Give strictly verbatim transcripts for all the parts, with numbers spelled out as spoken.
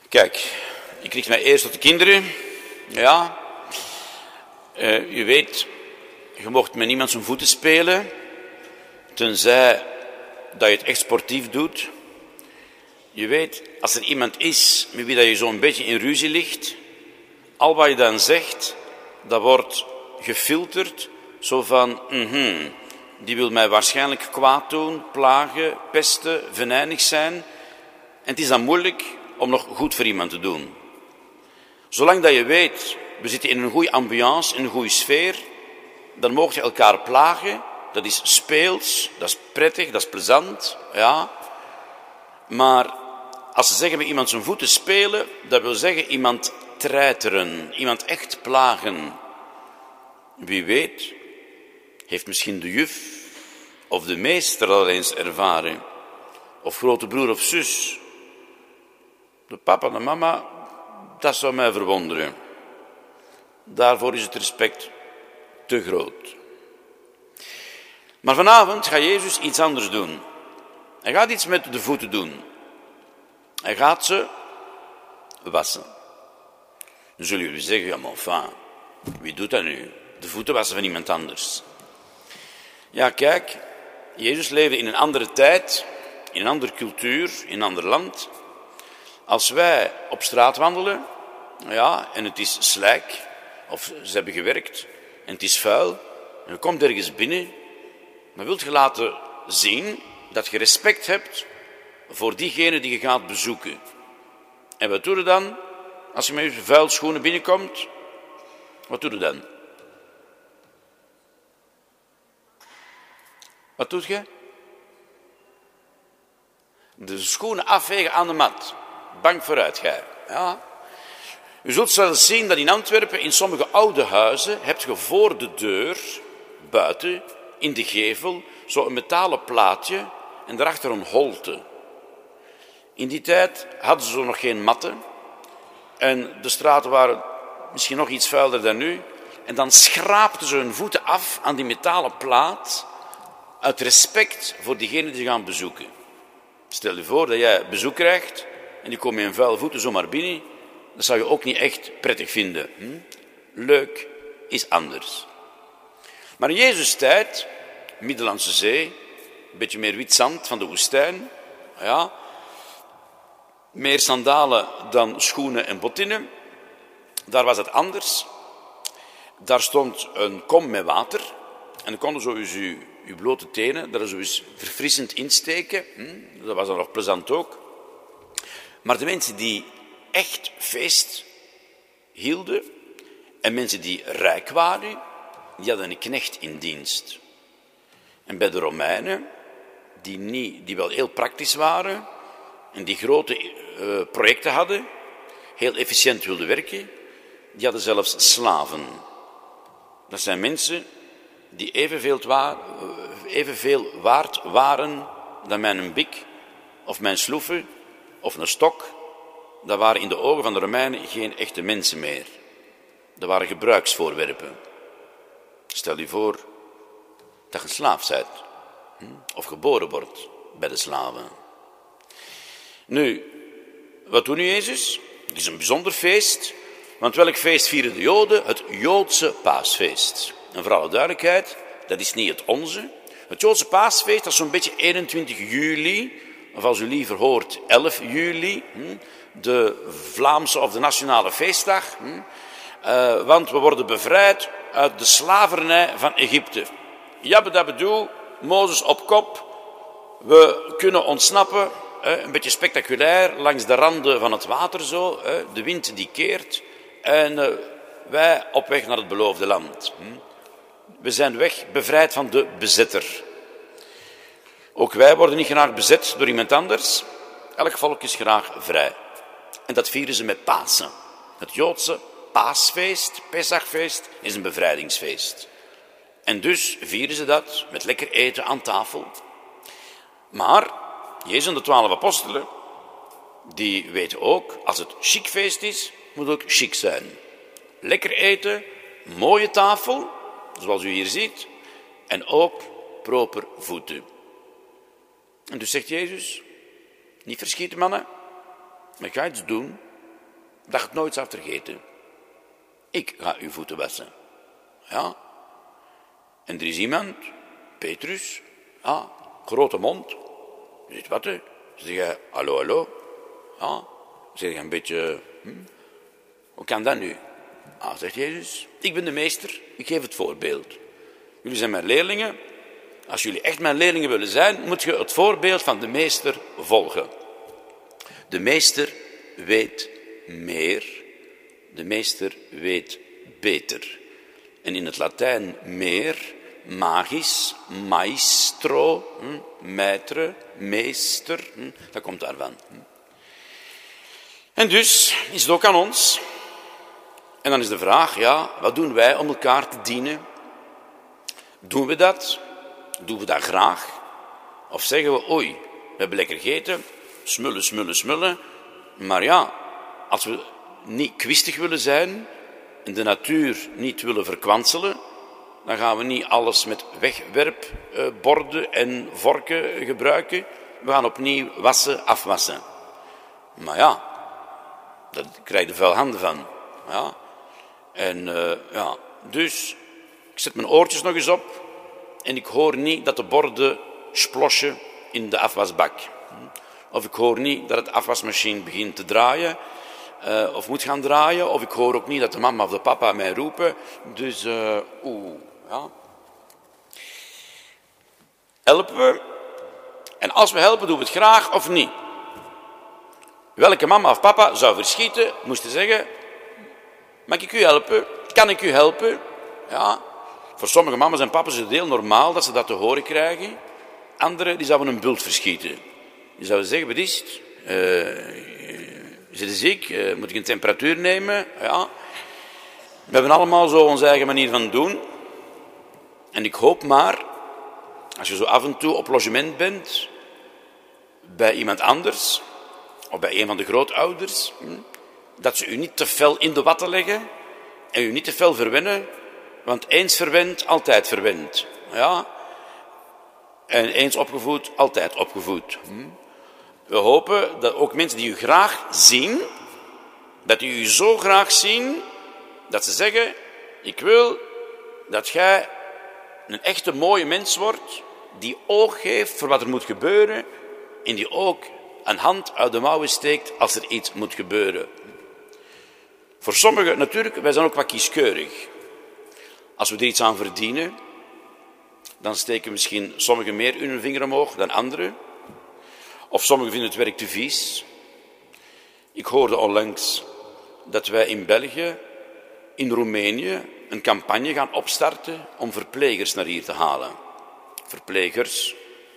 Kijk, ik richt mij eerst tot de kinderen. Ja, uh, u weet, je mocht met niemand zijn voeten spelen, tenzij dat je het echt sportief doet. Je weet, als er iemand is met wie dat je zo'n beetje in ruzie ligt, al wat je dan zegt, dat wordt gefilterd, zo van, mm-hmm, die wil mij waarschijnlijk kwaad doen, plagen, pesten, venijnig zijn. En het is dan moeilijk om nog goed voor iemand te doen. Zolang dat je weet, we zitten in een goede ambiance, in een goede sfeer, dan mocht je elkaar plagen. Dat is speels, dat is prettig, dat is plezant, ja. Maar als ze zeggen met iemand zijn voeten spelen, dat wil zeggen iemand treiteren, iemand echt plagen. Wie weet, heeft misschien de juf of de meester al eens ervaren, of grote broer of zus. De papa en de mama, dat zou mij verwonderen. Daarvoor is het respect te groot. Maar vanavond gaat Jezus iets anders doen. Hij gaat iets met de voeten doen. Hij gaat ze wassen. Dan zullen jullie zeggen, ja maar enfin, wie doet dat nu? De voeten wassen van iemand anders. Ja kijk, Jezus leefde in een andere tijd, in een andere cultuur, in een ander land. Als wij op straat wandelen, ja, en het is slijk, of ze hebben gewerkt, en het is vuil, en je komt ergens binnen, dan wilt je laten zien dat je respect hebt voor diegene die je gaat bezoeken. En wat doe je dan? Als je met je vuil schoenen binnenkomt, wat doe je dan? Wat doe je? De schoenen afvegen aan de mat. Bang vooruit, gij. Ja. U zult zelfs zien dat in Antwerpen, in sommige oude huizen, heb je voor de deur, buiten, in de gevel, zo'n metalen plaatje en daarachter een holte. In die tijd hadden ze zo nog geen matten en de straten waren misschien nog iets vuiler dan nu. En dan schraapten ze hun voeten af aan die metalen plaat uit respect voor diegenen die ze gaan bezoeken. Stel je voor dat jij bezoek krijgt en die komen in vuile voeten zomaar binnen. Dat zou je ook niet echt prettig vinden. Hm? Leuk is anders. Maar in Jezus' tijd, Middellandse Zee, een beetje meer wit zand van de woestijn, ja, meer sandalen dan schoenen en bottinen, daar was het anders. Daar stond een kom met water en dan konden zo eens uw, uw blote tenen daar zo eens verfrissend insteken. Hm? Dat was dan nog plezant ook. Maar de mensen die echt feest hielden en mensen die rijk waren, die hadden een knecht in dienst. En bij de Romeinen, die, niet, die wel heel praktisch waren en die grote uh, projecten hadden, heel efficiënt wilden werken, die hadden zelfs slaven. Dat zijn mensen die evenveel, wa- evenveel waard waren dan mijn bik of mijn sloefe of een stok. Dat waren in de ogen van de Romeinen geen echte mensen meer. Dat waren gebruiksvoorwerpen. Stel je voor dat je een slaaf bent, of geboren wordt bij de slaven. Nu, wat doet nu Jezus? Het is een bijzonder feest, want welk feest vieren de Joden? Het Joodse paasfeest. En voor alle duidelijkheid, dat is niet het onze. Het Joodse paasfeest, dat is zo'n beetje eenentwintig juli, of als u liever hoort, elf juli, de Vlaamse of de nationale feestdag. Uh, want we worden bevrijd uit de slavernij van Egypte. Jabbedabedoe, Mozes op kop. We kunnen ontsnappen, uh, een beetje spectaculair, langs de randen van het water zo. Uh, de wind die keert. En uh, wij op weg naar het beloofde land. We zijn weg, bevrijd van de bezetter. Ook wij worden niet graag bezet door iemand anders. Elk volk is graag vrij. En dat vieren ze met Pasen. Het Joodse paasfeest, Pesachfeest, is een bevrijdingsfeest. En dus vieren ze dat met lekker eten aan tafel. Maar Jezus en de twaalf apostelen, die weten ook, als het chic feest is, moet het ook chic zijn. Lekker eten, mooie tafel, zoals u hier ziet, en ook proper voeten. En dus zegt Jezus, niet verschieten mannen, maar ik ga iets doen dat je het nooit zou vergeten. Ik ga uw voeten wassen. Ja. En er is iemand, Petrus, ja, grote mond. Je zegt, wat hè? Zeg je, hallo, hallo. Ja. Zeg je een beetje, hm? Hoe kan dat nu? Ah, zegt Jezus, ik ben de meester, ik geef het voorbeeld. Jullie zijn mijn leerlingen. Als jullie echt mijn leerlingen willen zijn, moet je het voorbeeld van de meester volgen. De meester weet meer. De meester weet beter. En in het Latijn meer, magis, maestro, hm, maître, meester, hm, dat komt daarvan. En dus is het ook aan ons. En dan is de vraag, ja, wat doen wij om elkaar te dienen? Doen we dat? Doen we dat graag? Of zeggen we, oei, we hebben lekker gegeten, smullen, smullen, smullen. Maar ja, als we niet kwistig willen zijn en de natuur niet willen verkwanselen, dan gaan we niet alles met wegwerpborden en vorken gebruiken. We gaan opnieuw wassen, afwassen. Maar ja, daar krijg je vuil handen van. Ja. En uh, ja, dus ik zet mijn oortjes nog eens op en ik hoor niet dat de borden splosjen in de afwasbak. Of ik hoor niet dat het afwasmachine begint te draaien, uh, of moet gaan draaien, of ik hoor ook niet dat de mama of de papa mij roepen. Dus, uh, oeh, ja. Helpen we? En als we helpen, doen we het graag of niet? Welke mama of papa zou verschieten, moesten zeggen, mag ik u helpen? Kan ik u helpen? Ja. Voor sommige mama's en papa's is het heel normaal dat ze dat te horen krijgen. Anderen die zouden een bult verschieten. Die zouden zeggen, wat is het? Uh, zit je ziek? Uh, moet ik een temperatuur nemen? Ja. We hebben allemaal zo onze eigen manier van doen. En ik hoop maar, als je zo af en toe op logement bent, bij iemand anders, of bij een van de grootouders, dat ze u niet te fel in de watten leggen en u niet te fel verwennen, want eens verwend, altijd verwend. Ja. En eens opgevoed, altijd opgevoed. We hopen dat ook mensen die u graag zien, dat die u zo graag zien, dat ze zeggen, ik wil dat jij een echte mooie mens wordt, die oog heeft voor wat er moet gebeuren en die ook een hand uit de mouwen steekt als er iets moet gebeuren. Voor sommigen, natuurlijk, wij zijn ook wat kieskeurig. Als we er iets aan verdienen, dan steken misschien sommigen meer hun vinger omhoog dan anderen. Of sommigen vinden het werk te vies. Ik hoorde onlangs dat wij in België, in Roemenië, een campagne gaan opstarten om verplegers naar hier te halen. Verplegers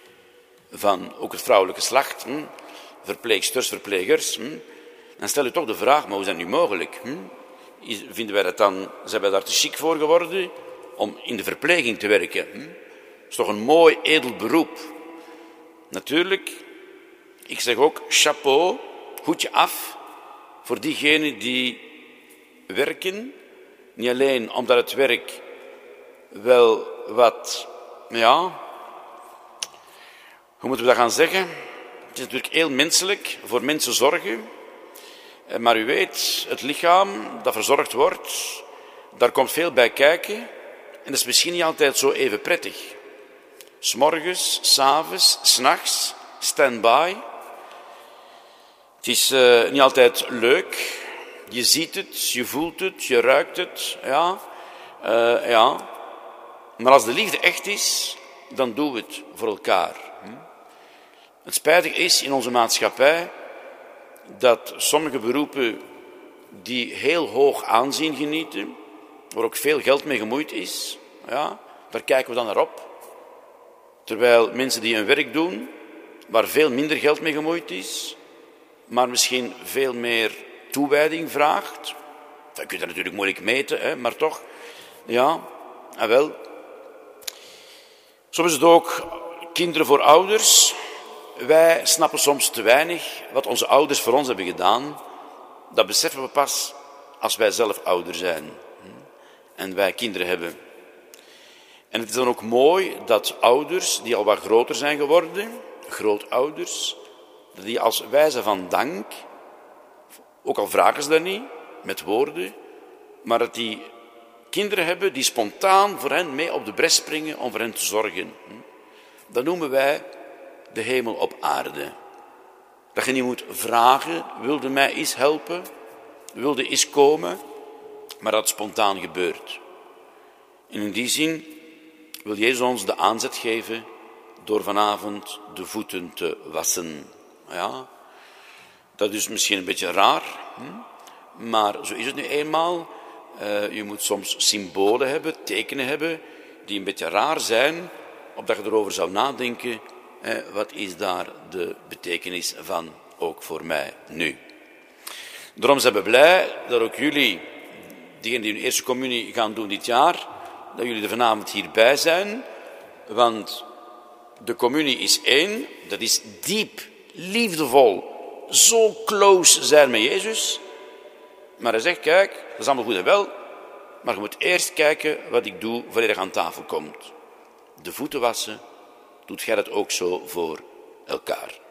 van ook het vrouwelijke geslacht, hm? verpleegsters, verplegers. Hm? Dan stel je toch de vraag, maar hoe is dat nu mogelijk? Hm? Vinden wij dat dan, zijn wij daar te chic voor geworden om in de verpleging te werken? Hm? Dat is toch een mooi, edel beroep. Natuurlijk, ik zeg ook chapeau, hoedje af voor diegenen die werken. Niet alleen omdat het werk wel wat, ja, hoe moeten we dat gaan zeggen? Het is natuurlijk heel menselijk, voor mensen zorgen. Maar u weet, het lichaam dat verzorgd wordt, daar komt veel bij kijken. En dat is misschien niet altijd zo even prettig. 's Morgens, 's avonds, 's nachts, stand-by. Het is uh, niet altijd leuk. Je ziet het, je voelt het, je ruikt het. Ja. Uh, ja. Maar als de liefde echt is, dan doen we het voor elkaar. Hm? Het spijtige is in onze maatschappij dat sommige beroepen die heel hoog aanzien genieten, waar ook veel geld mee gemoeid is, ja, daar kijken we dan naar op. Terwijl mensen die een werk doen, waar veel minder geld mee gemoeid is, maar misschien veel meer toewijding vraagt. Dat kun je natuurlijk moeilijk meten, hè, maar toch. Ja, en wel. Soms is het ook kinderen voor ouders. Wij snappen soms te weinig wat onze ouders voor ons hebben gedaan. Dat beseffen we pas als wij zelf ouder zijn. En wij kinderen hebben. En het is dan ook mooi dat ouders die al wat groter zijn geworden, grootouders, die als wijze van dank Ook al vragen ze dat niet, met woorden, maar dat die kinderen hebben die spontaan voor hen mee op de bres springen om voor hen te zorgen. Dat noemen wij de hemel op aarde. Dat je niet moet vragen, wilde mij eens helpen, wilde eens komen, maar dat het spontaan gebeurt. En in die zin wil Jezus ons de aanzet geven door vanavond de voeten te wassen. Ja, dat is misschien een beetje raar, maar zo is het nu eenmaal. Uh, je moet soms symbolen hebben, tekenen hebben, die een beetje raar zijn, opdat je erover zou nadenken, eh, wat is daar de betekenis van, ook voor mij nu. Daarom zijn we blij dat ook jullie, diegenen die hun eerste communie gaan doen dit jaar, dat jullie er vanavond hierbij zijn, want de communie is één, dat is diep, liefdevol, zo close zijn met Jezus. Maar hij zegt, kijk, dat is allemaal goed en wel, maar je moet eerst kijken wat ik doe voordat je aan tafel komt. De voeten wassen, doet jij dat ook zo voor elkaar.